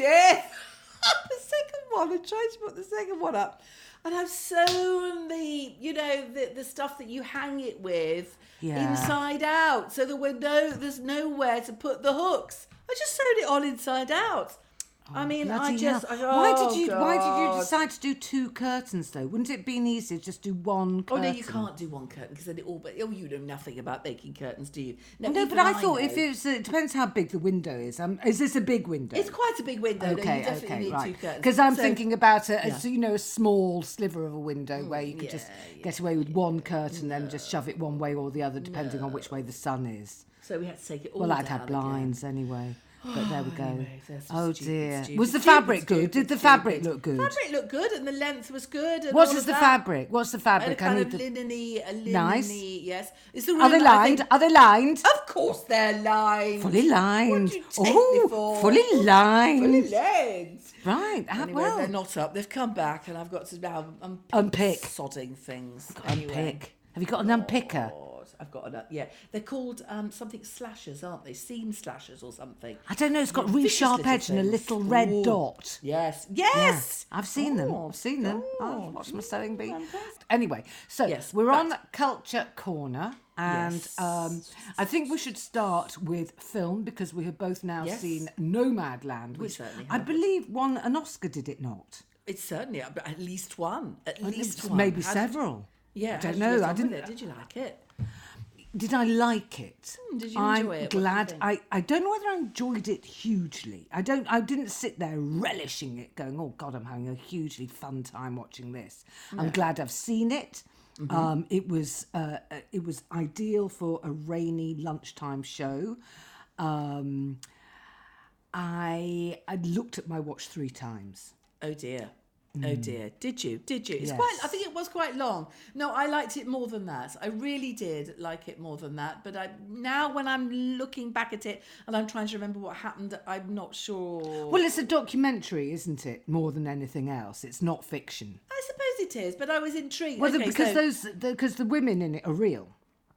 The second one, I tried to put the second one up. And I've sewn the, you know, the, the stuff that you hang it with Yeah. inside out. So there were no, there's nowhere to put the hooks. I just sewed it on inside out. I mean, I Bloody just... hell. I, why oh, did you Why did you God. decide to do two curtains though? Wouldn't it been easier just do one Oh, curtain? no, you can't do one curtain because then it all... But, oh, you know nothing about making curtains, do you? No, even but I thought know. if it's it depends how big the window is. Um, is this a big window? It's quite a big window. Okay, no, you definitely okay, need right. two curtains. Because I'm So- thinking about a, a Yeah. so, you know a small sliver of a window where you could yeah, just yeah, get away with one curtain, then just shove it one way or the other, depending on which way the sun is. So we had to take it all Well, I'd down have again. blinds anyway. But there we go. Anyway, that's Oh stupid, dear. stupid, Was the stupid, fabric good? stupid, Did the stupid. fabric look good? Fabric looked good, and the length was good. And What all is of the that. fabric? What's the And a fabric? I kind need of the... linen-y, a linen-y, Nice. yes. It's the Are they room, I lined? think- Are they lined? Of course they're lined. Fully lined. What do you take me Oh, for? fully lined. Fully lined. Right. ah, Anyway, well, they're not up. They've come back, and I've got to now unpick, Unpick. sodding things. unpick. Anyway. Have you got an unpicker? God, I've got an, yeah. They're called um, something slashers, aren't they? Seam slashers or something. I don't know. It's got a Yeah, really vicious sharp little edge and a things. little red Ooh. dot. Yes. Yeah, Yes. I've seen them. Oh, I've seen them. God. I've watched my sewing bee. Fantastic. Anyway, so Yes, we're on right. Culture Corner, and Yes. um, I think we should start with film because we have both now Yes. seen Nomadland, which certainly I have. believe won an Oscar, did it not? It's certainly at at least one. At least It's one. maybe How did- several. Yeah. I how don't did you know. get I on with didn't. it? Did you like it? Did I like it? Hmm, did you I'm enjoy it? What did you glad. think? I, I don't know whether I enjoyed it hugely. I don't. I didn't sit there relishing it, going, "Oh God, I'm having a hugely fun time watching this." I'm glad I've seen it. Mm-hmm. Um, it was uh, uh, it was ideal for a rainy lunchtime show. Um, I I looked at my watch three times. Oh dear. Oh dear. Did you? Did you? It's Yes. quite I think it was quite long. No, I liked it more than that. I really did like it more than that. But I now when I'm looking back at it and I'm trying to remember what happened, I'm not sure. Well, it's a documentary, isn't it? More than anything else, it's not fiction. I suppose it is, but I was intrigued. Well, the- Okay, because so- those because the women in it are real,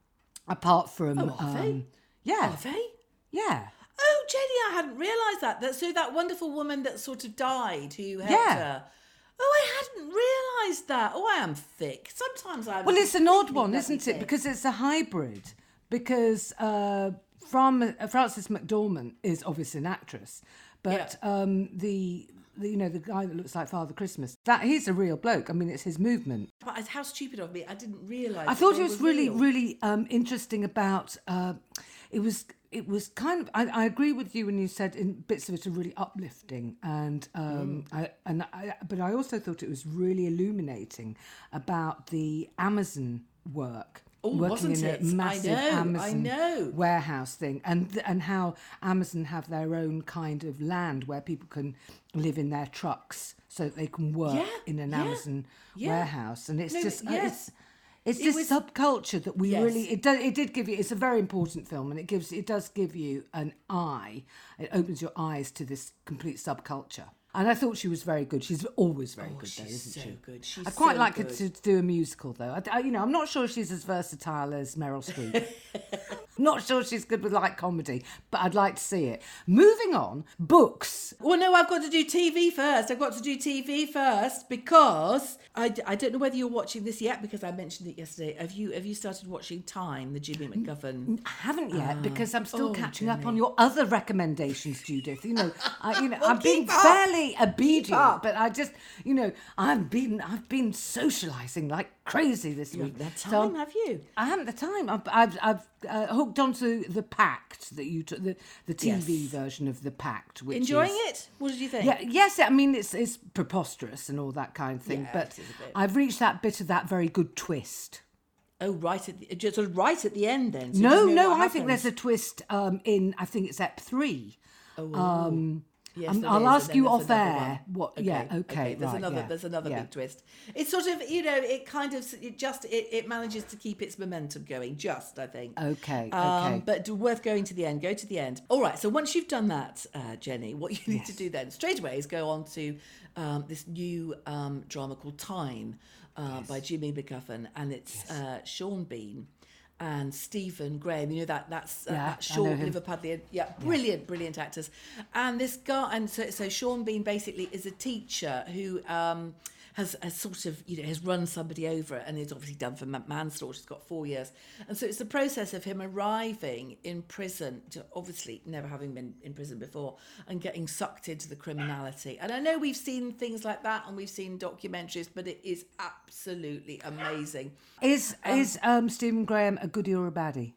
apart from Oh, are they? um, yeah, Are they? yeah. Oh, Jenny, I hadn't realised that. that. So that wonderful woman that sort of died who helped Yeah. her. Oh, I hadn't realised that. Oh, I am thick. Sometimes I. Well, it's an odd completely one, bloody isn't it? thick. Because it's a hybrid. Because uh, from uh, Frances McDormand is obviously an actress, but um, the, the you know the guy that looks like Father Christmas, that he's a real bloke. I mean, it's his movement. But how stupid of me! I didn't realise. I that thought they it was were really, real. really um, interesting about. Uh, it was, it was kind of. I, I agree with you when you said in bits of it are really uplifting, and um, Mm. I, and I, but I also thought it was really illuminating about the Amazon work. Oh, working wasn't in it? a I massive know, I Amazon know. warehouse thing, and and how Amazon have their own kind of land where people can live in their trucks so that they can work Yeah, in an yeah, Amazon yeah. warehouse, and it's No, just uh, yes. it's it's It this was- subculture that we Yes. really it does it did give you. It's a very important film, and it gives it does give you an eye. It opens your eyes to this complete subculture. And I thought she was very good. She's always very Oh, good, though, she's isn't so she? good. She's I'd quite so like her good. to do a musical, though. I, I- you know, I'm not sure she's as versatile as Meryl Streep. Not sure she's good with light comedy, but I'd like to see it. Moving on, books. Well, no, I've got to do T V first. I've got to do T V first because I, d- I don't know whether you're watching this yet because I mentioned it yesterday. Have you have you started watching Time, the Jimmy McGovern? I haven't yet because I'm still oh, catching up Jenny. on your other recommendations, Judith. You know, I, you know, Well, I'm being keep up. fairly obedient, up. but I just, you know, I've been I've been socialising like crazy this You week. haven't had So time, I'm- have you? I haven't the time. I've I've, I've uh, hooked onto the Pact that you took the the T V Yes. version of the Pact. Which Enjoying is, it? What did you think? Yeah, yes. I mean, it's it's preposterous and all that kind of thing, Yeah, but it is a bit. I've reached that bit of that very good twist. Oh, right at the, just sort of right at the end then. So No, you know no, what I think happens. there's a twist um, in. I think it's Ep three. Oh, Um, yes, um, there I'll is, ask and then you there's off another air. one. What? Yeah. Okay. There's right, another. yeah, There's another yeah. big twist. It's sort of you know it kind of it just it, it manages to keep its momentum going. Just I think. Okay. Um, Okay. but worth going to the end. Go to the end. All right. So once you've done that, uh, Jenny, what you need to do then straight away is go on to um, this new um, drama called Time uh, by Jimmy McGovern, and it's uh, Sean Bean and Stephen Graham. You know that that's uh, Yeah, that I know short him. Liverpudlian, yeah, brilliant, brilliant actors. And this guy, and so so Sean Bean basically is a teacher who. Um, has, has sort of, you know, has run somebody over and is obviously done for manslaughter. He's got four years. And so it's the process of him arriving in prison, to obviously never having been in prison before, and getting sucked into the criminality. And I know we've seen things like that and we've seen documentaries, but it is absolutely amazing. Is, Um, is um, Stephen Graham a goodie or a baddie?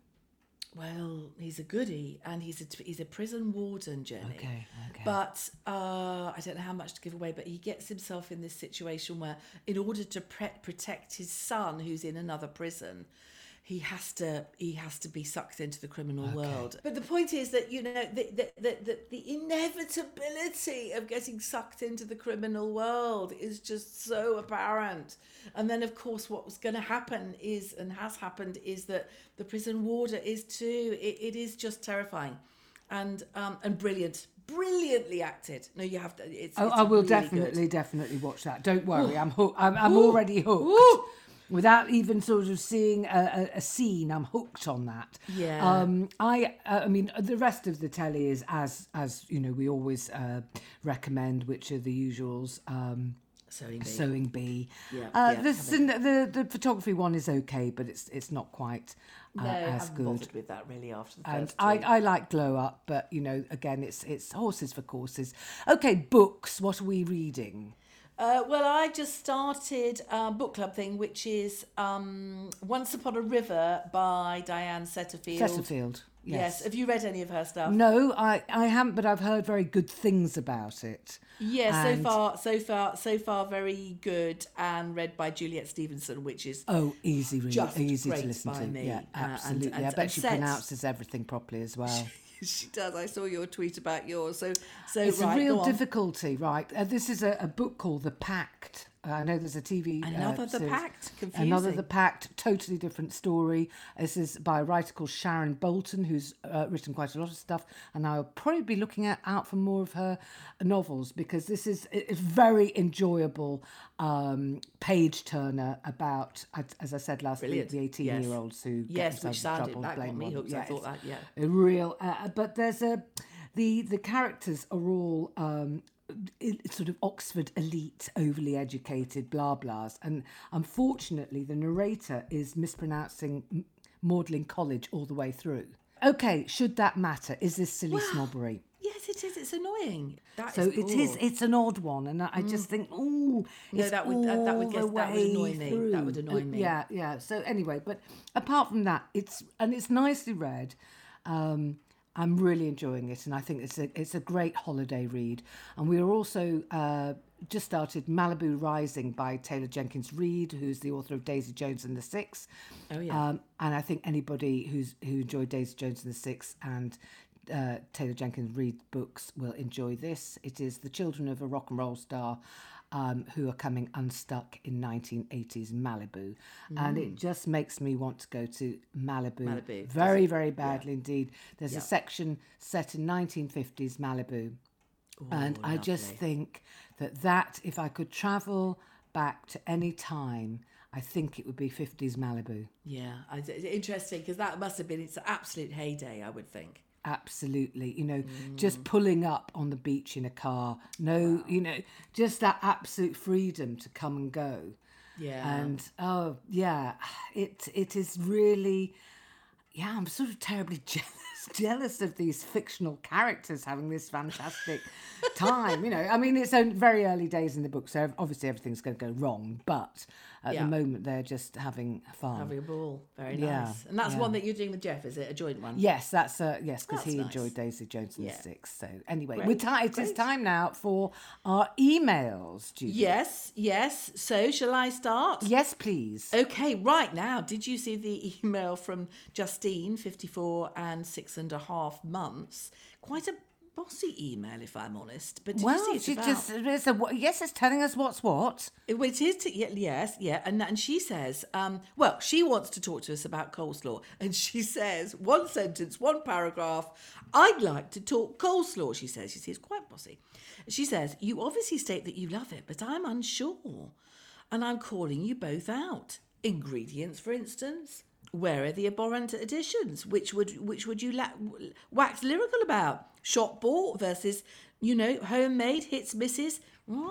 Well, he's a goodie, and he's a he's a prison warden, Jenny. Okay, okay. But uh, I don't know how much to give away. But he gets himself in this situation where, in order to pre- protect his son, who's in another prison, he has to he has to be sucked into the criminal Okay. world. But the point is that, you know, the the, the the the inevitability of getting sucked into the criminal world is just so apparent. And then, of course, what's going to happen is, and has happened, is that the prison warder is too. It, it is just terrifying, and um and brilliant, brilliantly acted. No, you have to. It's, Oh, it's I will really definitely, good. definitely watch that. Don't worry, I'm hooked. I'm, I'm Ooh. already hooked. Ooh. Without even sort of seeing a, a, a scene, I'm hooked on that. Yeah. Um, I, uh, I mean, the rest of the telly is as, as you know, we always uh, recommend, which are the usuals. Um, Sewing bee. Sewing Bee. Yeah, Uh, yeah, the, having- the the photography one is okay, but it's it's not quite uh, No, I as haven't good. bothered with that really after the And first I, two. I like Glow Up, but you know, again, it's it's horses for courses. Okay, books. What are we reading? Uh, well, I just started a book club thing, which is um, Once Upon a River by Diane Setterfield. Chesterfield. Yes. Yes. Have you read any of her stuff? No, I, I haven't, but I've heard very good things about it. Yes, And- so far, so far, so far, very good, and read by Juliet Stevenson, which is Oh, easy, really Just easy great to listen by to. me. Yeah, Uh, and- absolutely. and- I bet and she set. pronounces everything properly as well. she does. I saw your tweet about yours. So, so It's right, a real go on. difficulty, right? Uh, this is a, a book called The Pact. Uh, I know there's a T V. Another uh, The series. Pact. Confusing. Another The Pact, totally different story. This is by a writer called Sharon Bolton, who's uh, written quite a lot of stuff, and I'll probably be looking at, out for more of her novels, because this is it's very enjoyable um, page turner about, as I said last Brilliant. week, the eighteen-year-olds who get Yes, themselves which in sounded trouble. that got blame me one- hooked. I yeah, thought it's that, yeah. a real, uh, but there's a the the characters are all. Um, It's sort of Oxford elite, overly educated, blah blahs, and unfortunately, the narrator is mispronouncing M- Magdalen College all the way through. Okay, should that matter? Is this silly snobbery? Yes, it is. It's annoying. That So is it is. poor. It's an odd one, and I I just think, oh, No, it's that would- that- that would all guess- the that would way annoy me. That through. would annoy Uh, me. Yeah, yeah. So anyway, but apart from that, it's and it's nicely read. Um, I'm really enjoying it, and I think it's a it's a great holiday read. And we are also uh, just started Malibu Rising by Taylor Jenkins Reid, who's the author of Daisy Jones and the Six. Oh, yeah. Um, and I think anybody who's who enjoyed Daisy Jones and the Six and uh, Taylor Jenkins Reid books will enjoy this. It is the children of a rock and roll star um, who are coming unstuck in nineteen eighties Malibu. And it just makes me want to go to Malibu, Malibu, does very, it? very badly indeed. There's Yeah. a section set in nineteen fifties Malibu. and I just lovely. think that that, if I could travel back to any time, I think it would be fifties Malibu. Yeah, I, it's interesting because that must have been its absolute heyday, I would think. Absolutely. You know, Mm. just pulling up on the beach in a car. No, you know, just that absolute freedom to come and go. Yeah. And oh, yeah, it it is really, yeah, I'm sort of terribly jealous jealous of these fictional characters having this fantastic time. You know, I mean, it's only very early days in the book, so obviously everything's going to go wrong. But at Yeah. the moment, they're just having fun. Having a ball. Very Yeah, nice. And that's yeah. one that you're doing with Jeff, is it? A joint one? Yes, that's uh, yes, because That's he nice. enjoyed Daisy Jones and Yeah. the Six. So anyway, Great, we're ti- it is great. time now for our emails, Judy. Yes, yes. So, shall I start? Yes, please. Okay, right now, did you see the email from Justine, fifty-four and six and a half months? Quite a bossy email, if I'm honest. But did Well, you see it's she about... just it's a, yes, it's telling us what's what. It, it is, to, yeah, yes, yeah. And, and she says, um, well, she wants to talk to us about coleslaw. And she says, one sentence, one paragraph, I'd like to talk coleslaw, she says. You see, it's quite bossy. She says, you obviously state that you love it, but I'm unsure. And I'm calling you both out. Ingredients, for instance. Where are the abhorrent additions? Which would which would you la- wax lyrical about? Shop bought versus, you know, homemade hits, misses. Well,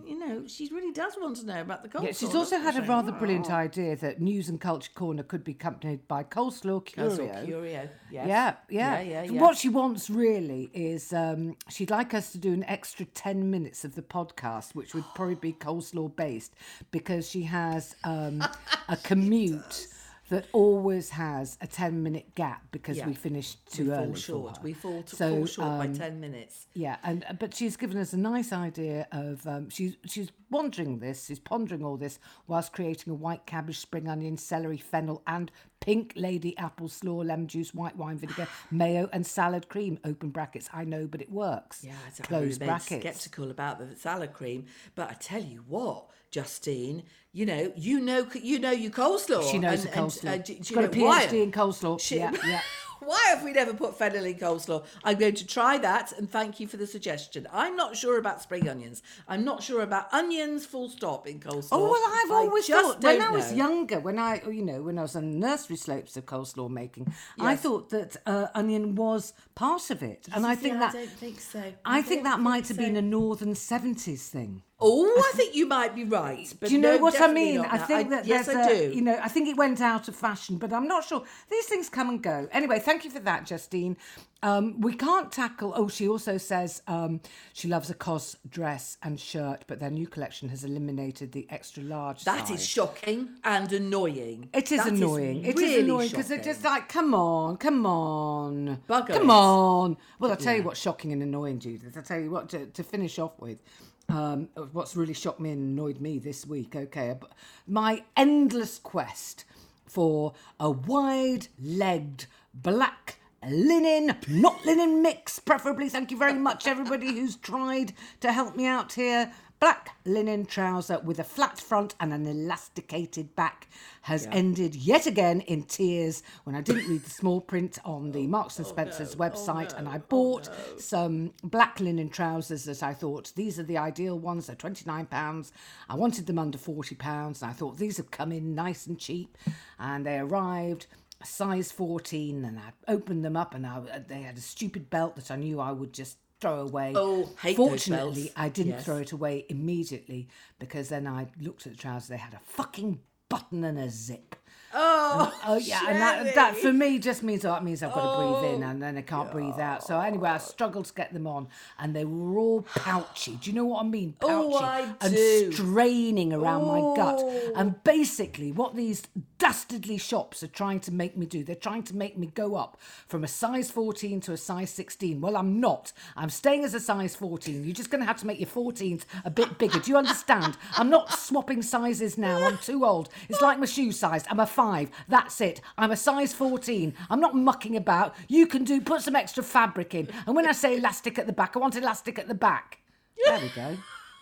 you know, she really does want to know about the coleslaw. Yeah, she's also had a doesn't she? rather brilliant idea that News and Culture Corner could be accompanied by Coleslaw Curio. Coleslaw Curio, yes. Yeah, yeah. Yeah, yeah, yeah. What she wants really is um, she'd like us to do an extra ten minutes of the podcast, which would probably be coleslaw based, because she has um, a commute that always has a ten minute gap because Yeah. we finished too we early. fall for short. her. We fall, to, So, fall short by um, ten minutes. Yeah, and but she's given us a nice idea of um, she's she's wondering this, she's pondering all this whilst creating a white cabbage, spring onion, celery, fennel, and pink lady apple slaw, lemon juice, white wine vinegar, mayo, and salad cream. Open brackets. I know, but it works. Yeah, it's a Close bit brackets. sceptical about the salad cream, but I tell you what, Justine, you know, you know, you know your coleslaw. She knows and, the coleslaw. And, uh, do, do She's you got know a why? PhD in coleslaw. She- Yeah, yeah. Why have we never put fennel in coleslaw? I'm going to try that, and thank you for the suggestion. I'm not sure about spring onions. I'm not sure about onions, full stop, in coleslaw. Oh, well, I've I always just thought, when don't I was know. younger, when I, you know, when I was on the nursery slopes of coleslaw making, I Yes. thought that uh, onion was part of it. And I See, think I that, don't think so. I, I think don't that might think have been so. a northern seventies thing. Oh, I think you might be right. But Do you know no, what I definitely mean? not I now. think that yes, there's I a, do. you know, I think it went out of fashion, but I'm not sure. These things come and go. Anyway, thank you for that, Justine. Um, we can't tackle. Oh, she also says um, she loves a cos dress and shirt, but their new collection has eliminated the extra large. That size. is shocking and annoying. It is That annoying. It is really annoying because it's shocking. just like, come on, come on, Bugger come it. on. Well, I'll tell you what's shocking and annoying, Judith. I'll tell you what, to, to finish off with, um, what's really shocked me and annoyed me this week, okay, my endless quest for a wide-legged black linen, not linen mix, preferably. Thank you very much, everybody who's tried to help me out here. Black linen trouser with a flat front and an elasticated back has ended yet again in tears when I didn't read the small print on the Marks and Spencer's website, and I bought some black linen trousers that I thought these are the ideal ones. They're twenty-nine pounds. I wanted them under forty pounds, and I thought these have come in nice and cheap, and they arrived a size fourteen, and I opened them up, and I, they had a stupid belt that I knew I would just throw away. Oh, hate those Fortunately, belts. I didn't Yes. throw it away immediately, because then I looked at the trousers. They had a fucking button and a zip. Oh, Oh yeah, and that, that for me just means, oh, that means I've got to breathe in, and then I can't breathe out. So anyway, I struggled to get them on, and they were all pouchy. Do you know what I mean? Pouchy Oh, I and do. straining around my gut. Oh. And basically, what these dastardly shops are trying to make me do, they're trying to make me go up from a size fourteen to a size sixteen. Well, I'm not. I'm staying as a size fourteen. You're just going to have to make your fourteens a bit bigger. Do you understand? I'm not swapping sizes now. I'm too old. It's like my shoe size. I'm a five. That's it. I'm a size fourteen. I'm not mucking about. You can do, put some extra fabric in. And when I say elastic at the back, I want elastic at the back. There we go.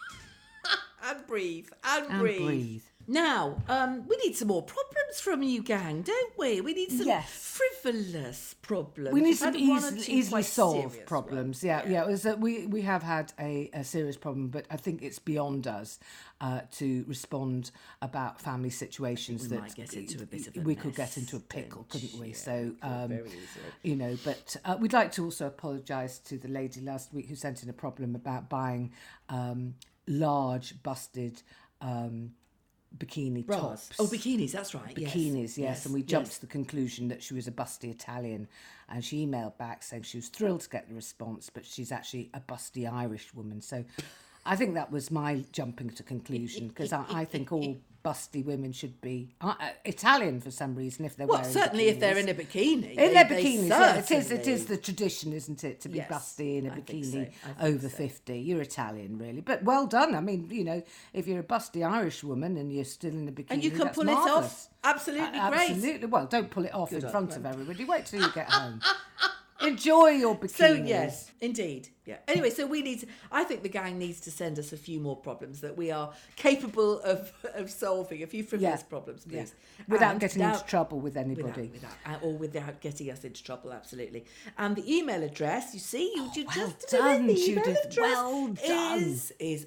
and breathe, and, And breathe. breathe. Now, um, we need some more problems from you, gang, don't we? We need some Yes. frivolous problems. We need We've some had one or easily, two easily quite solved serious problems. ones. Yeah, yeah. It was that we we have had a, a serious problem, but I think it's beyond us uh, to respond about family situations we that might get into a bit of a we could mess, get into a pickle, don't couldn't we? you? So um, very easily. you know, but uh, we'd like to also apologise to the lady last week who sent in a problem about buying um, large busted. Um, bikini Bras. tops. Oh, bikinis, that's right. yes. Bikinis, yes, and we jumped yes. to the conclusion that she was a busty Italian, and she emailed back saying she was thrilled to get the response, but she's actually a busty Irish woman. So I think that was my jumping to conclusion, because I, I think all busty women should be uh, uh, Italian for some reason if they're Well, wearing certainly if they're bikinis. in a bikini. In they- their they bikinis, yeah, it is. It certainly- is the tradition, isn't it, to be Yes, busty in a I think bikini so, I think over so. fifty. You're Italian, really, but well done. I mean, you know, if you're a busty Irish woman and you're still in a bikini, And you can that's pull marvellous. it off. Absolutely Uh, great. Absolutely. Well, don't pull it off Good in on front you. of everybody. Wait till you get home. Enjoy your bikini. So yes, indeed. Yeah. Anyway, so we need to, I think the gang needs to send us a few more problems that we are capable of, of solving. A few frivolous Yeah. problems, Yeah. please. Without And getting now- into trouble with Without, anybody. without, uh, or without getting us into trouble, absolutely. And the email address, you see, you, you well just done, the email Judith, address well done. is is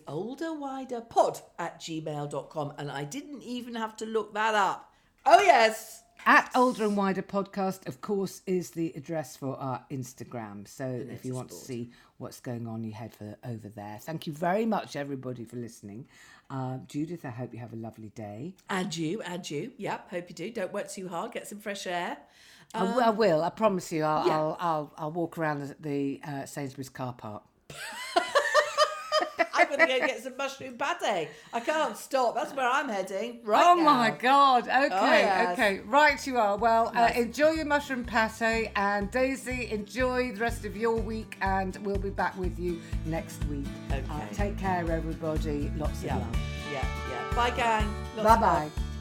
olderwiderpod at gmail dot com, and I didn't even have to look that up. Oh yes. At Older and Wider Podcast, of course, is the address for our Instagram. So if you want to see what's going on, you head for over there. Thank you very much, everybody, for listening. Uh, Judith, I hope you have a lovely day. And you, and you. Yep, hope you do. Don't work too hard. Get some fresh air. Um, I, w- I will. I promise you. I'll yeah. I'll, I'll I'll walk around the uh, Sainsbury's car park. I'm going to go get some mushroom pate. I can't stop. That's where I'm heading. Right oh now. my God. Okay, oh, yes. okay. Right you are. Well, nice. uh, enjoy your mushroom pate. And Daisy, enjoy the rest of your week. And we'll be back with you next week. Okay. Uh, take care, everybody. Lots yeah. of love. Yeah, yeah. Bye, gang. Bye-bye.